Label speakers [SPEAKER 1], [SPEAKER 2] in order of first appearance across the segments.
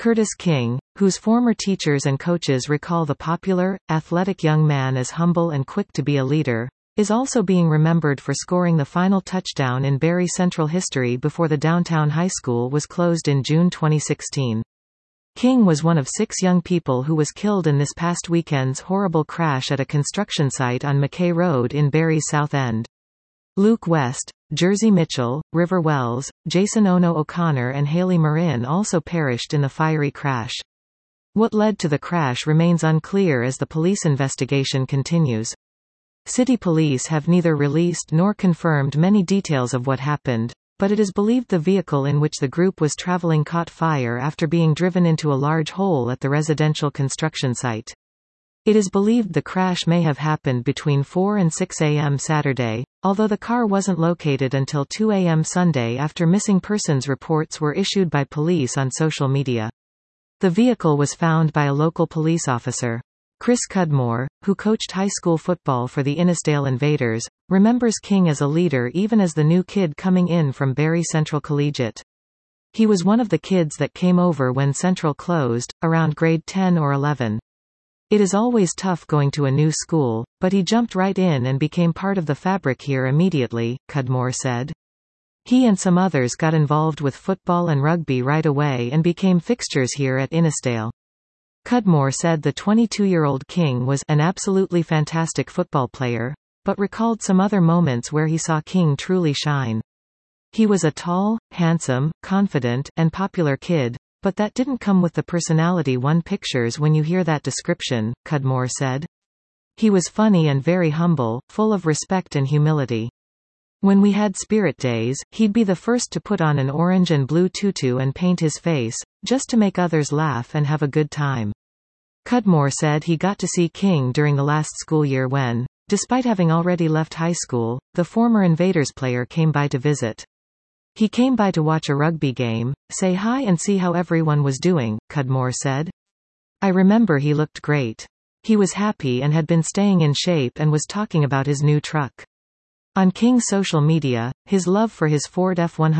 [SPEAKER 1] Curtis King, whose former teachers and coaches recall the popular, athletic young man as humble and quick to be a leader, is also being remembered for scoring the final touchdown in Barry Central history before the downtown high school was closed in June 2016. King was one of 6 young people who was killed in this past weekend's horrible crash at a construction site on McKay Road in Barry's South End. Luke West, Jersey Mitchell, River Wells, Jason Ono O'Connor and Haley Marin also perished in the fiery crash. What led to the crash remains unclear as the police investigation continues. City police have neither released nor confirmed many details of what happened, but it is believed the vehicle in which the group was traveling caught fire after being driven into a large hole at the residential construction site. It is believed the crash may have happened between 4 and 6 a.m. Saturday, although the car wasn't located until 2 a.m. Sunday after missing persons reports were issued by police on social media. The vehicle was found by a local police officer. Chris Cudmore, who coached high school football for the Innisdale Invaders, remembers King as a leader even as the new kid coming in from Barry Central Collegiate. He was one of the kids that came over when Central closed, around grade 10 or 11. It is always tough going to a new school, but he jumped right in and became part of the fabric here immediately, Cudmore said. He and some others got involved with football and rugby right away and became fixtures here at Innisdale. Cudmore said the 22-year-old King was an absolutely fantastic football player, but recalled some other moments where he saw King truly shine. He was a tall, handsome, confident, and popular kid, but that didn't come with the personality one pictures when you hear that description, Cudmore said. He was funny and very humble, full of respect and humility. When we had spirit days, he'd be the first to put on an orange and blue tutu and paint his face, just to make others laugh and have a good time. Cudmore said he got to see King during the last school year when, despite having already left high school, the former Invaders player came by to visit. He came by to watch a rugby game, say hi and see how everyone was doing, Cudmore said. I remember he looked great. He was happy and had been staying in shape and was talking about his new truck. On King's social media, his love for his Ford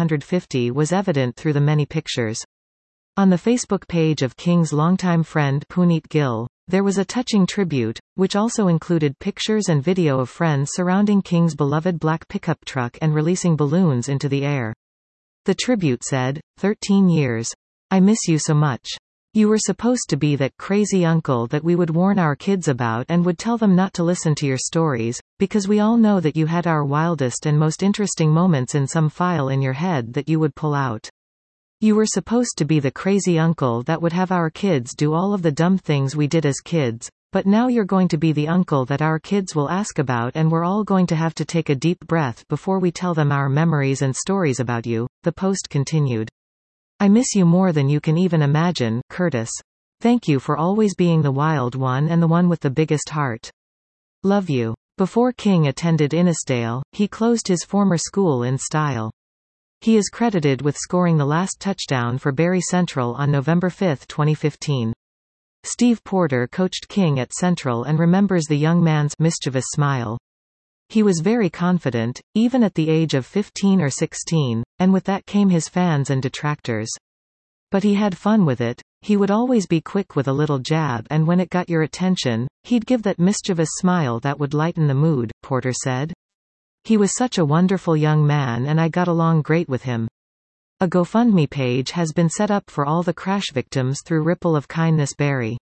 [SPEAKER 1] F-150 was evident through the many pictures. On the Facebook page of King's longtime friend Puneet Gill, there was a touching tribute, which also included pictures and video of friends surrounding King's beloved black pickup truck and releasing balloons into the air. The tribute said, 13 years. I miss you so much. You were supposed to be that crazy uncle that we would warn our kids about and would tell them not to listen to your stories, because we all know that you had our wildest and most interesting moments in some file in your head that you would pull out. You were supposed to be the crazy uncle that would have our kids do all of the dumb things we did as kids, but now you're going to be the uncle that our kids will ask about and we're all going to have to take a deep breath before we tell them our memories and stories about you, the post continued. I miss you more than you can even imagine, Curtis. Thank you for always being the wild one and the one with the biggest heart. Love you. Before King attended Innisdale, he closed his former school in style. He is credited with scoring the last touchdown for Barry Central on November 5, 2015. Steve Porter coached King at Central and remembers the young man's mischievous smile. He was very confident, even at the age of 15 or 16, and with that came his fans and detractors. But he had fun with it. He would always be quick with a little jab, and when it got your attention, he'd give that mischievous smile that would lighten the mood, Porter said. He was such a wonderful young man and I got along great with him. A GoFundMe page has been set up for all the crash victims through Ripple of Kindness Barry.